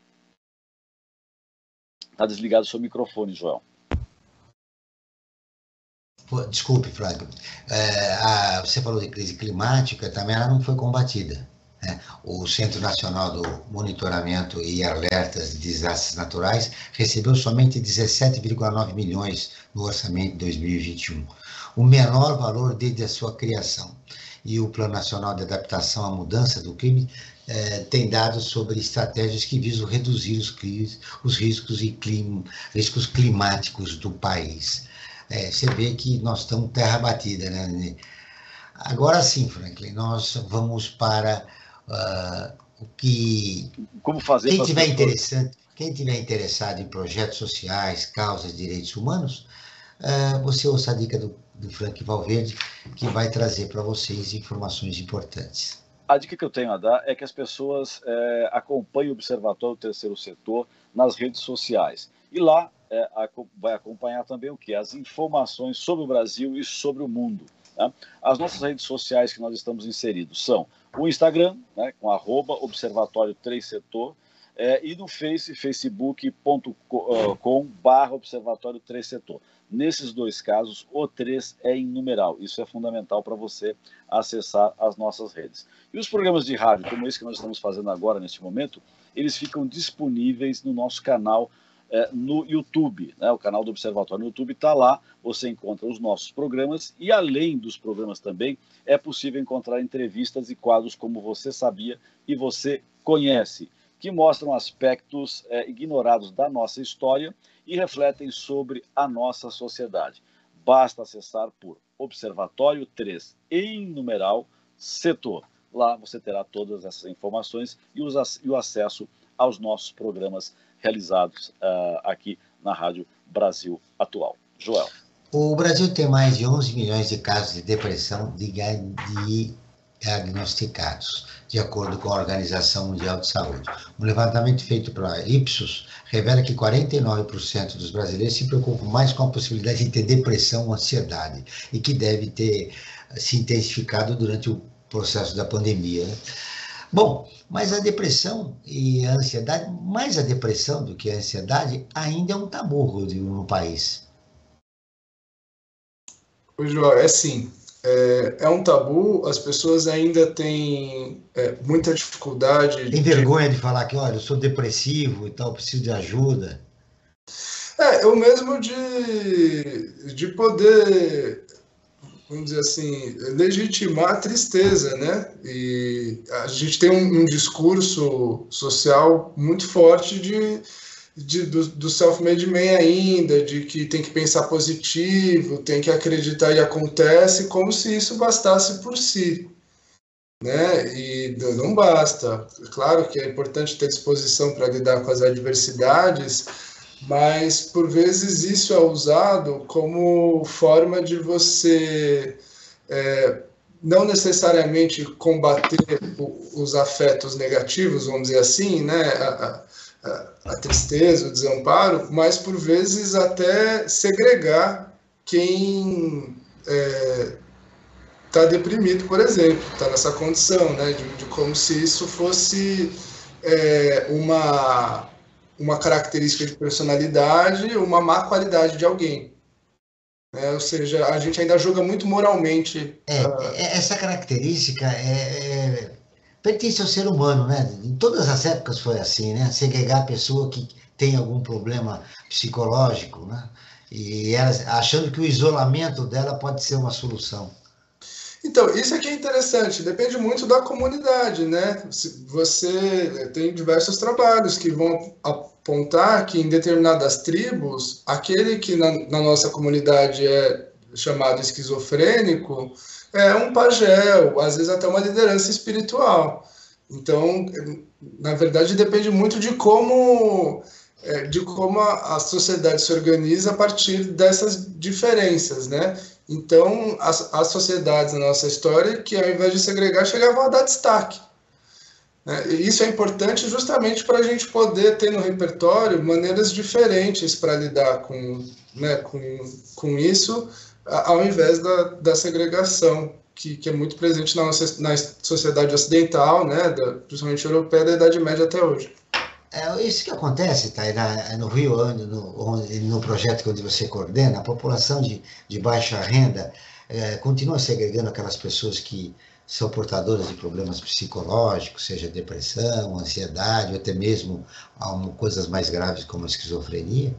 Está desligado o seu microfone, Joel. Desculpe, Flávio. Você falou de crise climática, também ela não foi combatida. Né? O Centro Nacional do Monitoramento e Alertas de Desastres Naturais recebeu somente 17,9 milhões no orçamento de 2021, o menor valor desde a sua criação. E o Plano Nacional de Adaptação à Mudança do Clima tem dados sobre estratégias que visam reduzir os riscos climáticos do país. Você vê que nós estamos terra batida, né? Agora sim, Franklin, nós vamos para o que... Como fazer quem tiver interessado em projetos sociais, causas de direitos humanos, você ouça a dica do Frank Valverde, que vai trazer para vocês informações importantes. A dica que eu tenho a dar é que as pessoas acompanhem o Observatório do Terceiro Setor nas redes sociais. E lá vai acompanhar também o quê? As informações sobre o Brasil e sobre o mundo. Né? As nossas redes sociais que nós estamos inseridos são o Instagram, né, com @Observatório 3 Setor, e no facebook.com/Observatório 3 Setor. Nesses 2 casos, o 3 é em numeral. Isso é fundamental para você acessar as nossas redes. E os programas de rádio, como esse que nós estamos fazendo agora, neste momento, eles ficam disponíveis no nosso canal no YouTube. Né? O canal do Observatório no YouTube está lá, você encontra os nossos programas e, além dos programas também, é possível encontrar entrevistas e quadros como Você Sabia e Você Conhece, que mostram aspectos ignorados da nossa história e refletem sobre a nossa sociedade. Basta acessar por Observatório 3, em numeral, Setor. Lá você terá todas essas informações e o acesso aos nossos programas realizados aqui na Rádio Brasil Atual. Joel. O Brasil tem mais de 11 milhões de casos de depressão diagnosticados, de acordo com a Organização Mundial de Saúde. Um levantamento feito pela Ipsos revela que 49% dos brasileiros se preocupam mais com a possibilidade de ter depressão ou ansiedade, e que deve ter se intensificado durante o processo da pandemia. Né? Bom, mas a depressão e a ansiedade, mais a depressão do que a ansiedade, ainda é um tabu no país. Ô, João, sim. É um tabu, as pessoas ainda têm muita dificuldade. Tem vergonha de falar que, olha, eu sou depressivo e tal, preciso de ajuda. Eu mesmo de poder, vamos dizer assim, legitimar a tristeza, né? E a gente tem um discurso social muito forte do self-made man ainda, de que tem que pensar positivo, tem que acreditar e acontece, como se isso bastasse por si, né? E não basta. Claro que é importante ter disposição para lidar com as adversidades, mas por vezes isso é usado como forma de você não necessariamente combater os afetos negativos, vamos dizer assim, né? A tristeza, o desamparo, mas por vezes até segregar quem está deprimido, por exemplo, está nessa condição, né, de como se isso fosse uma característica de personalidade, uma má qualidade de alguém. Ou seja, a gente ainda julga muito moralmente. Essa característica pertence ao ser humano, né? Em todas as épocas foi assim, né? Segregar a pessoa que tem algum problema psicológico, né? E ela, achando que o isolamento dela pode ser uma solução. Então, isso aqui é interessante, depende muito da comunidade, né? Você tem diversos trabalhos que vão apontar que em determinadas tribos, aquele que na nossa comunidade é chamado esquizofrênico é um pajé, às vezes até uma liderança espiritual. Então, na verdade, depende muito de como a sociedade se organiza a partir dessas diferenças, né? Então, as sociedades na nossa história que, ao invés de segregar, chegavam a dar destaque. Né? E isso é importante justamente para a gente poder ter no repertório maneiras diferentes para lidar com isso, ao invés da segregação, que é muito presente na sociedade ocidental, né? Principalmente europeia, da Idade Média até hoje. Isso que acontece, tá, no Rio, no projeto onde você coordena, a população de baixa renda continua segregando aquelas pessoas que são portadoras de problemas psicológicos, seja depressão, ansiedade, ou até mesmo coisas mais graves como a esquizofrenia?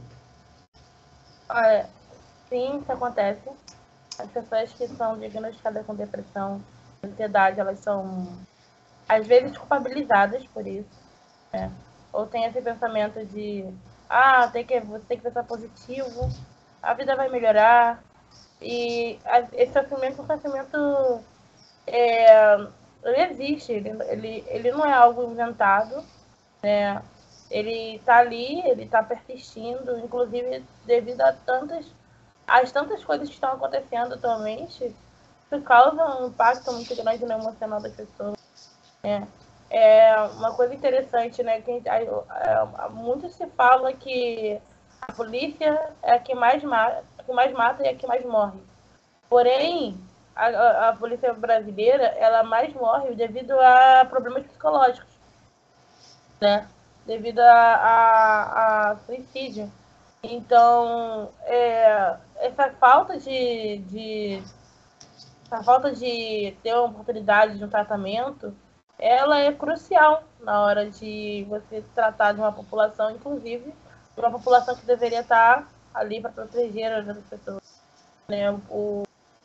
Sim, isso acontece. As pessoas que são diagnosticadas com depressão, ansiedade, elas são, às vezes, culpabilizadas por isso, né? Ou tem esse pensamento de você tem que pensar positivo, a vida vai melhorar. E esse sofrimento é um sofrimento, ele existe, ele não é algo inventado, né? Ele está ali, ele está persistindo, inclusive devido às tantas coisas que estão acontecendo atualmente, isso causa um impacto muito grande no emocional das pessoas, né? Uma coisa interessante, né? Que muito se fala que a polícia é a que mais mata e a que mais morre. Porém, a polícia brasileira, ela mais morre devido a problemas psicológicos, né? Devido a suicídio. Então, essa falta de ter uma oportunidade de um tratamento, ela é crucial na hora de você tratar de uma população, inclusive de uma população que deveria estar ali para proteger as outras pessoas, né? O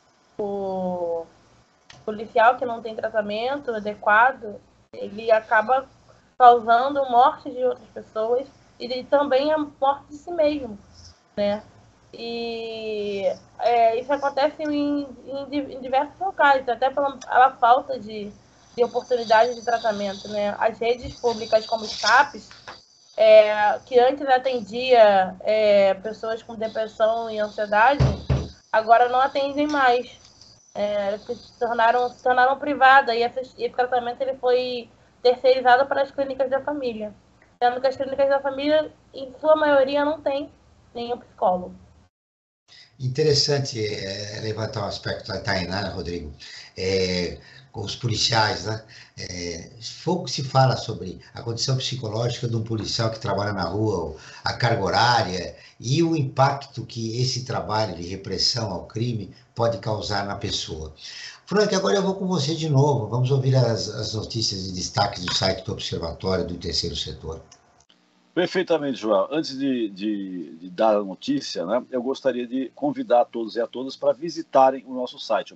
policial que não tem tratamento adequado, ele acaba causando morte de outras pessoas e também a morte de si mesmo, né? E isso acontece em diversos locais, até pela falta de oportunidade de tratamento, né? As redes públicas como os CAPs, que antes atendia pessoas com depressão e ansiedade, agora não atendem mais, se tornaram privadas, e esse tratamento ele foi terceirizado para as clínicas da família, sendo que as clínicas da família, em sua maioria, não tem nenhum psicólogo. Interessante levantar o aspecto da Tainá, Rodrigo, com os policiais, né? Pouco se fala sobre a condição psicológica de um policial que trabalha na rua, a carga horária e o impacto que esse trabalho de repressão ao crime pode causar na pessoa. Frank, agora eu vou com você de novo. Vamos ouvir as notícias e destaques do site do Observatório do Terceiro Setor. Perfeitamente, João. Antes de dar a notícia, né, eu gostaria de convidar todos e a todas para visitarem o nosso site,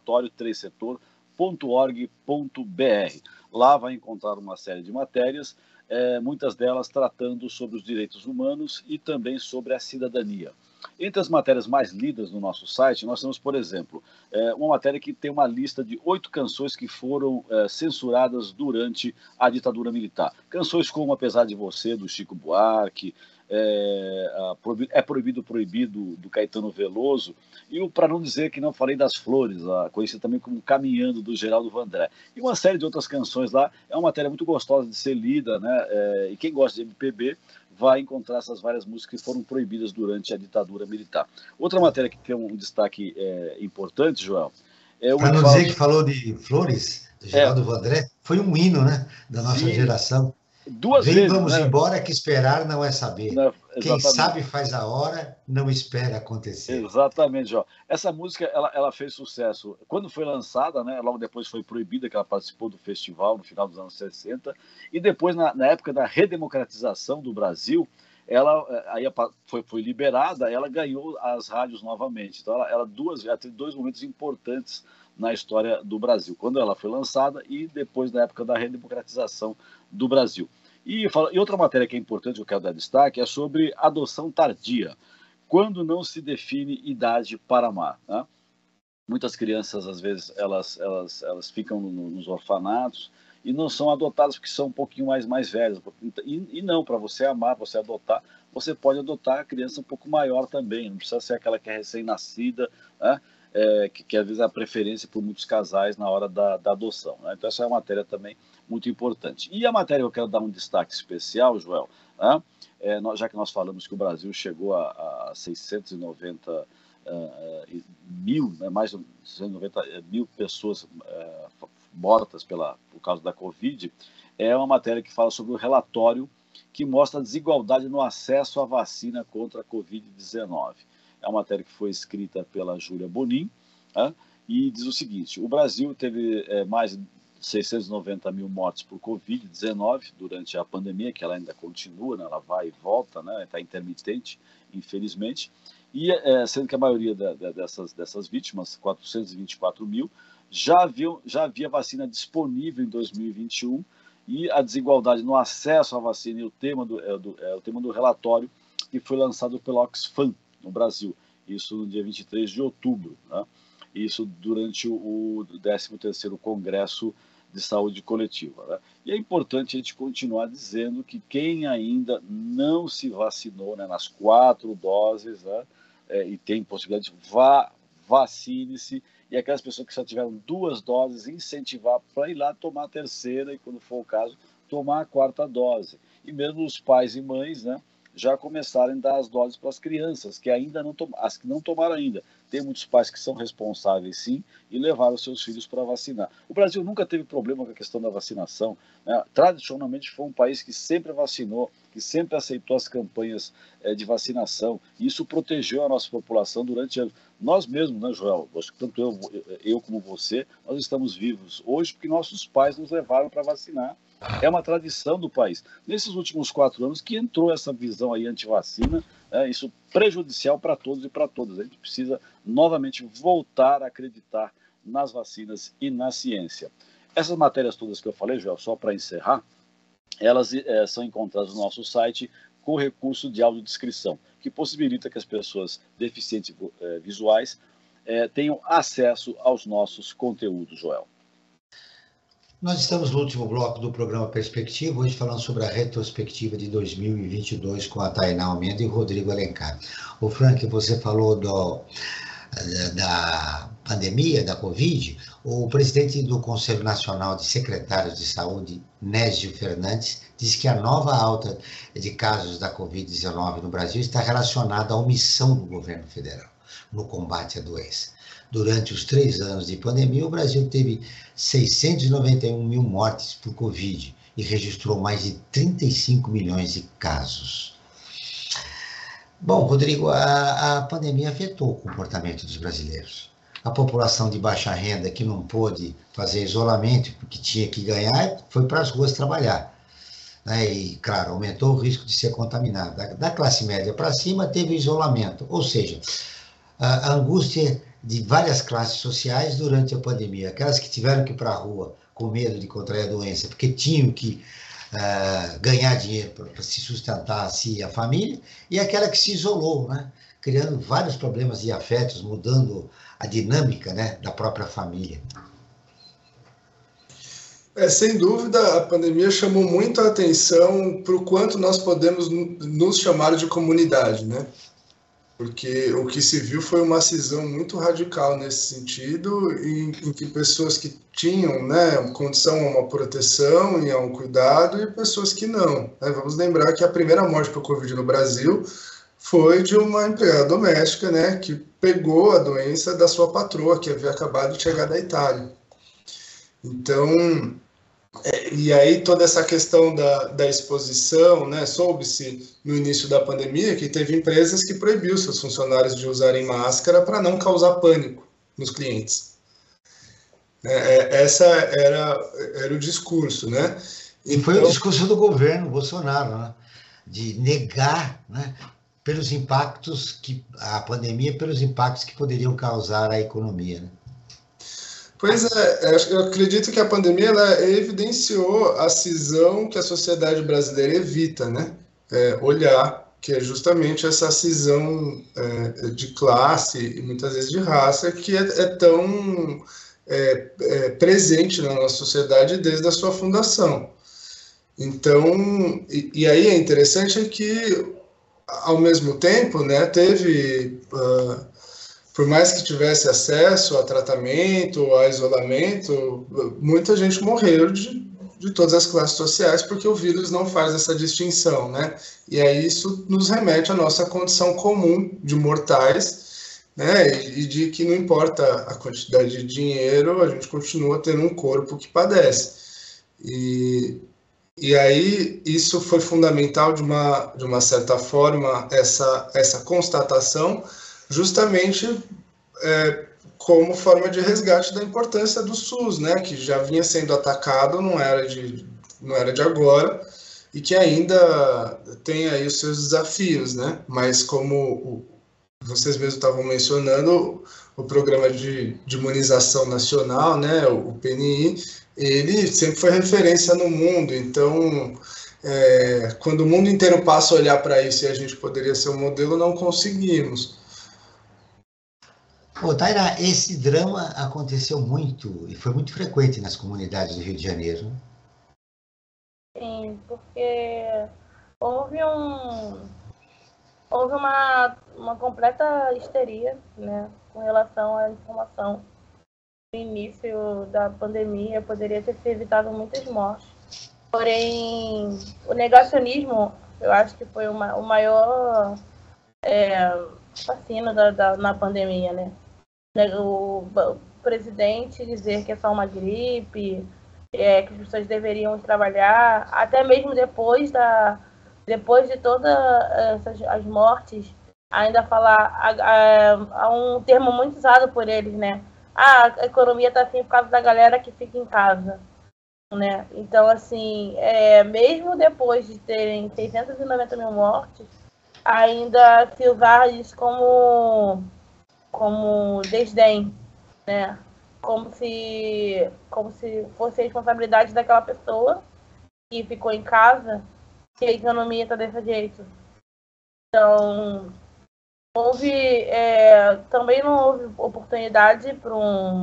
observatório3setor.org.br. Lá vai encontrar uma série de matérias, muitas delas tratando sobre os direitos humanos e também sobre a cidadania. Entre as matérias mais lidas no nosso site, nós temos, por exemplo, uma matéria que tem uma lista de 8 canções que foram censuradas durante a ditadura militar. Canções como Apesar de Você, do Chico Buarque, Proibido, do Caetano Veloso, e para não dizer que não falei das Flores, conhecida também como Caminhando, do Geraldo Vandré. E uma série de outras canções lá. É uma matéria muito gostosa de ser lida, né? E quem gosta de MPB vai encontrar essas várias músicas que foram proibidas durante a ditadura militar. Outra matéria que tem um destaque importante, Joel, Para não dizer que falou de Flores, do Geraldo Vandré, foi um hino, né, da nossa geração. Duas vezes, vamos né? embora, que esperar não é saber. Não, quem sabe faz a hora, não espera acontecer. Exatamente, João. Essa música, ela fez sucesso. Quando foi lançada, né, logo depois foi proibida, que ela participou do festival no final dos anos 60, e depois, na época da redemocratização do Brasil, ela aí foi liberada, ela ganhou as rádios novamente. Então, ela teve dois momentos importantes na história do Brasil, quando ela foi lançada e depois da época da redemocratização do Brasil. E outra matéria que é importante, que eu quero dar destaque, é sobre adoção tardia, quando não se define idade para amar. Né? Muitas crianças, às vezes, elas ficam nos orfanatos e não são adotadas porque são um pouquinho mais velhas. E não, para você amar, você adotar, você pode adotar a criança um pouco maior também, não precisa ser aquela que é recém-nascida, né? Que às vezes é a preferência por muitos casais na hora da adoção. Né? Então essa é uma matéria também muito importante. E a matéria que eu quero dar um destaque especial, Joel, né? Já que nós falamos que o Brasil chegou a 690 mil, né? Mais de 690 mil pessoas mortas por causa da Covid, é uma matéria que fala sobre o relatório que mostra a desigualdade no acesso à vacina contra a Covid-19. É uma matéria que foi escrita pela Júlia Bonin, né? E diz o seguinte: o Brasil teve mais de 690 mil mortes por Covid-19 durante a pandemia, que ela ainda continua, né? Ela vai e volta, né? Está intermitente, infelizmente, e sendo que a maioria dessas vítimas, 424 mil, já havia vacina disponível em 2021, e a desigualdade no acesso à vacina, e o tema do relatório que foi lançado pela Oxfam no Brasil, isso no dia 23 de outubro, né? Isso durante o 13º Congresso de Saúde Coletiva. Né? E é importante a gente continuar dizendo que quem ainda não se vacinou, né, nas 4 doses, né, e tem possibilidade, vacine-se, e aquelas pessoas que só tiveram 2 doses, incentivar para ir lá tomar a 3ª e, quando for o caso, tomar a 4ª dose. E mesmo os pais e mães, né, já começarem a dar as doses para as crianças, que ainda não as que não tomaram ainda. Tem muitos pais que são responsáveis, sim, e levaram seus filhos para vacinar. O Brasil nunca teve problema com a questão da vacinação, né? Tradicionalmente foi um país que sempre vacinou, que sempre aceitou as campanhas de vacinação, e isso protegeu a nossa população durante anos. Nós mesmos, né, Joel? Tanto eu como você, nós estamos vivos hoje porque nossos pais nos levaram para vacinar. É uma tradição do país. Nesses últimos 4 anos que entrou essa visão aí anti-vacina, isso prejudicial para todos e para todas. A gente precisa novamente voltar a acreditar nas vacinas e na ciência. Essas matérias todas que eu falei, Joel, só para encerrar, elas são encontradas no nosso site com recurso de audiodescrição, que possibilita que as pessoas deficientes visuais tenham acesso aos nossos conteúdos, Joel. Nós estamos no último bloco do programa Perspectiva, hoje falando sobre a retrospectiva de 2022 com a Tainá Almeida e o Rodrigo Alencar. O Frank, você falou da pandemia, da Covid. O presidente do Conselho Nacional de Secretários de Saúde, Nésio Fernandes, disse que a nova alta de casos da Covid-19 no Brasil está relacionada à omissão do governo federal no combate à doença. Durante os 3 anos de pandemia, o Brasil teve 691 mil mortes por Covid e registrou mais de 35 milhões de casos. Bom, Rodrigo, a pandemia afetou o comportamento dos brasileiros. A população de baixa renda que não pôde fazer isolamento porque tinha que ganhar, foi para as ruas trabalhar. E, claro, aumentou o risco de ser contaminado. Da classe média para cima teve isolamento, ou seja, a angústia de várias classes sociais durante a pandemia, aquelas que tiveram que ir para a rua com medo de contrair a doença, porque tinham que ganhar dinheiro para se sustentar a si e a família, e aquela que se isolou, né, criando vários problemas de afetos, mudando a dinâmica, né, da própria família. Sem dúvida, a pandemia chamou muito a atenção para o quanto nós podemos nos chamar de comunidade, né? Porque o que se viu foi uma cisão muito radical nesse sentido, em que pessoas que tinham, né, condição a uma proteção e a um cuidado, e pessoas que não. Né? Vamos lembrar que a primeira morte por Covid no Brasil foi de uma empregada doméstica, né, que pegou a doença da sua patroa, que havia acabado de chegar da Itália. Então, e aí toda essa questão da exposição, né, soube-se no início da pandemia que teve empresas que proibiu seus funcionários de usarem máscara para não causar pânico nos clientes. Essa era o discurso, né? E foi o discurso do governo Bolsonaro, né? De negar, né, pelos impactos que a pandemia, pelos impactos que poderiam causar à economia, né? Pois é, eu acredito que a pandemia ela evidenciou a cisão que a sociedade brasileira evita, né? Olhar, que é justamente essa cisão de classe e muitas vezes de raça que é tão presente na nossa sociedade desde a sua fundação. Então, e aí é interessante que, ao mesmo tempo, né, teve, por mais que tivesse acesso a tratamento, a isolamento, muita gente morreu de todas as classes sociais, porque o vírus não faz essa distinção, né? E aí isso nos remete à nossa condição comum de mortais, né? E de que não importa a quantidade de dinheiro, a gente continua tendo um corpo que padece. E aí isso foi fundamental de uma certa forma, essa constatação, justamente como forma de resgate da importância do SUS, né, que já vinha sendo atacado, não era de agora, e que ainda tem aí os seus desafios, né, mas como vocês mesmos estavam mencionando, o Programa de Imunização Nacional, né, o PNI, ele sempre foi referência no mundo, então, quando o mundo inteiro passa a olhar para isso e a gente poderia ser um modelo, não conseguimos. Ô, Tainá, esse drama aconteceu muito e foi muito frequente nas comunidades do Rio de Janeiro, né? Sim, porque houve uma completa histeria, né, com relação à informação. No início da pandemia poderia ter sido evitado muitas mortes. Porém, o negacionismo, eu acho que foi o maior fascínio na pandemia, né? O presidente dizer que é só uma gripe, que as pessoas deveriam trabalhar, até mesmo depois de todas as mortes, ainda falar, há um termo muito usado por eles, né? A economia está assim por causa da galera que fica em casa, né? Então, assim, mesmo depois de terem 690 mil mortes, ainda se usar isso como desdém, né? Como se fosse a responsabilidade daquela pessoa que ficou em casa, que a economia está desse jeito. Então, também não houve oportunidade para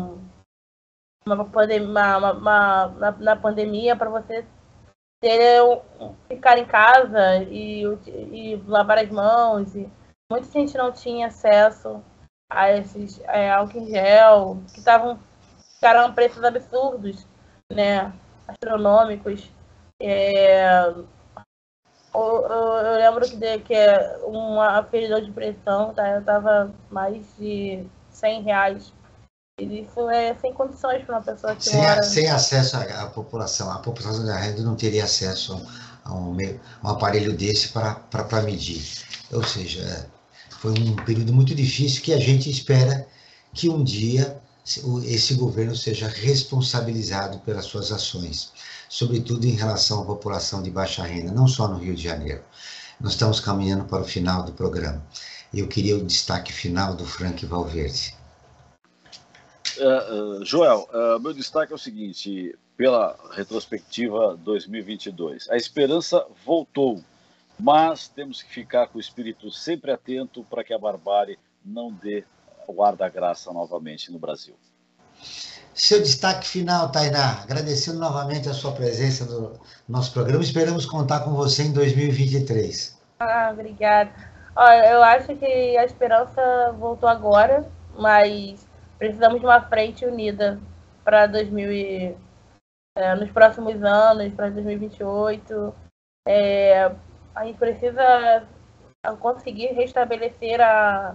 na pandemia para você ficar em casa e lavar as mãos. E muita gente não tinha acesso a esses álcool em gel, que ficaram a preços absurdos, né, astronômicos. Eu lembro que uma aferidor de pressão, tá, eu tava mais de R$100. E isso é sem condições para uma pessoa que mora... Sem acesso à população. A população da renda não teria acesso a um aparelho desse para medir. Ou seja, foi um período muito difícil que a gente espera que um dia esse governo seja responsabilizado pelas suas ações, sobretudo em relação à população de baixa renda, não só no Rio de Janeiro. Nós estamos caminhando para o final do programa. Eu queria o destaque final do Frank Valverde. Joel, meu destaque é o seguinte, pela retrospectiva 2022. A esperança voltou, mas temos que ficar com o espírito sempre atento para que a barbárie não dê o ar da graça novamente no Brasil. Seu destaque final, Tainá, agradecendo novamente a sua presença no nosso programa, esperamos contar com você em 2023. Obrigada. Olha, eu acho que a esperança voltou agora, mas precisamos de uma frente unida para nos próximos anos, para 2028. A gente precisa conseguir restabelecer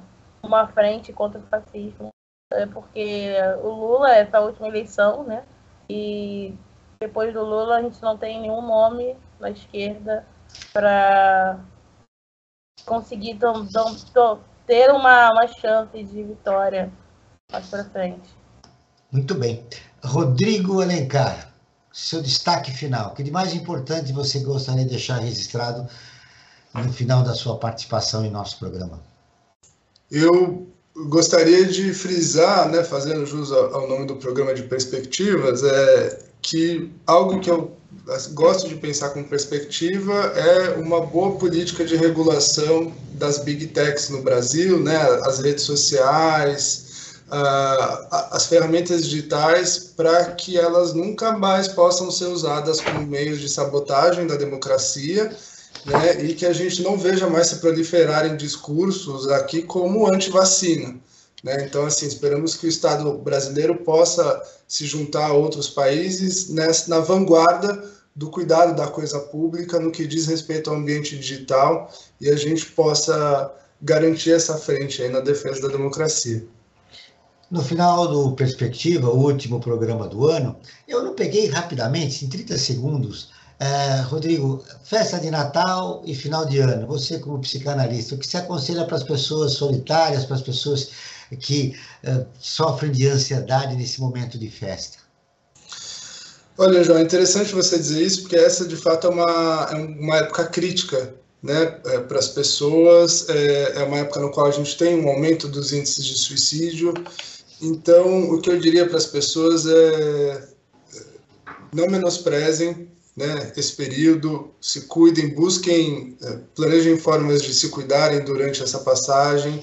uma frente contra o fascismo, porque o Lula, essa última eleição, né? E depois do Lula a gente não tem nenhum nome na esquerda para conseguir ter uma chance de vitória mais para frente. Muito bem. Rodrigo Alencar, seu destaque final. O que de mais importante você gostaria de deixar registrado no final da sua participação em nosso programa? Eu gostaria de frisar, né, fazendo jus ao nome do programa de perspectivas, que algo que eu gosto de pensar com perspectiva é uma boa política de regulação das big techs no Brasil, né, as redes sociais, as ferramentas digitais, para que elas nunca mais possam ser usadas como meios de sabotagem da democracia, né, e que a gente não veja mais se proliferarem discursos aqui como anti-vacina. Né? Então, assim, esperamos que o Estado brasileiro possa se juntar a outros países na vanguarda do cuidado da coisa pública no que diz respeito ao ambiente digital e a gente possa garantir essa frente aí na defesa da democracia. No final do Perspectiva, o último programa do ano, eu não peguei rapidamente, em 30 segundos, Rodrigo, festa de Natal e final de ano, você como psicanalista, o que você aconselha para as pessoas solitárias, para as pessoas que sofrem de ansiedade nesse momento de festa? Olha, João, é interessante você dizer isso, porque essa, de fato, é uma época crítica, né, para as pessoas, é uma época no qual a gente tem um aumento dos índices de suicídio. Então, o que eu diria para as pessoas é não menosprezem, né, esse período, se cuidem, busquem, planejem formas de se cuidarem durante essa passagem.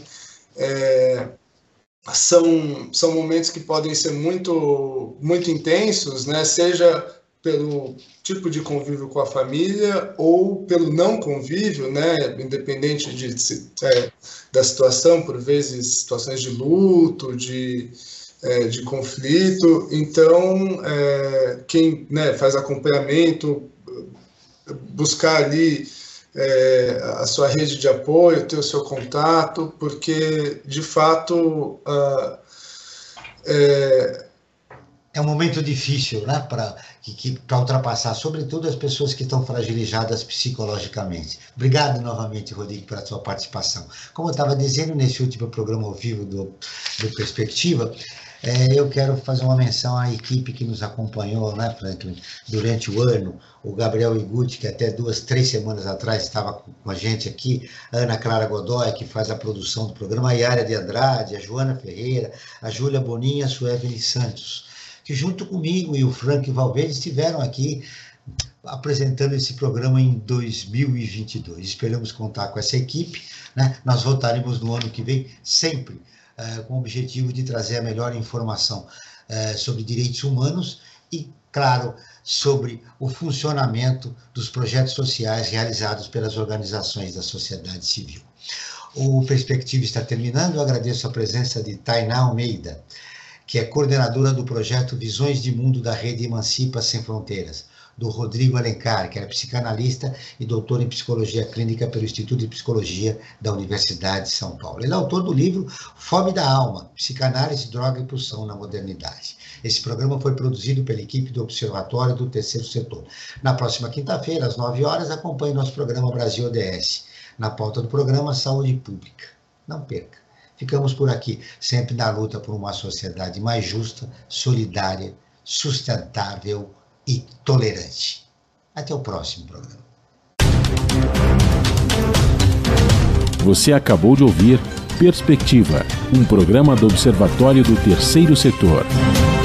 São momentos que podem ser muito, muito intensos, né, seja pelo tipo de convívio com a família ou pelo não convívio, né, independente da situação, por vezes situações de luto, de conflito. Então, quem, né, faz acompanhamento, buscar ali a sua rede de apoio, ter o seu contato, porque, de fato, é um momento difícil, né, para ultrapassar, sobretudo as pessoas que estão fragilizadas psicologicamente. Obrigado novamente, Rodrigo, pela sua participação. Como eu estava dizendo nesse último programa ao vivo do Perspectiva, eu quero fazer uma menção à equipe que nos acompanhou, né, Franklin, durante o ano, o Gabriel Iguchi, que até 2-3 semanas atrás estava com a gente aqui, a Ana Clara Godoy, que faz a produção do programa, a Yara de Andrade, a Joana Ferreira, a Júlia Boninha, a Sueli Santos, que junto comigo e o Frank Valverde estiveram aqui apresentando esse programa em 2022. Esperamos contar com essa equipe, né? Nós voltaremos no ano que vem sempre com o objetivo de trazer a melhor informação sobre direitos humanos e, claro, sobre o funcionamento dos projetos sociais realizados pelas organizações da sociedade civil. O Perspectiva está terminando. Eu agradeço a presença de Tainá Almeida, que é coordenadora do projeto Visões de Mundo da Rede Emancipa Sem Fronteiras, do Rodrigo Alencar, que era psicanalista e doutor em psicologia clínica pelo Instituto de Psicologia da Universidade de São Paulo. Ele é autor do livro Fome da Alma, Psicanálise, Droga e Pulsão na Modernidade. Esse programa foi produzido pela equipe do Observatório do Terceiro Setor. Na próxima quinta-feira, às 9 horas, acompanhe nosso programa Brasil ODS. Na pauta do programa, Saúde Pública. Não perca. Ficamos por aqui, sempre na luta por uma sociedade mais justa, solidária, sustentável e tolerante. Até o próximo programa. Você acabou de ouvir Perspectiva, um programa do Observatório do Terceiro Setor.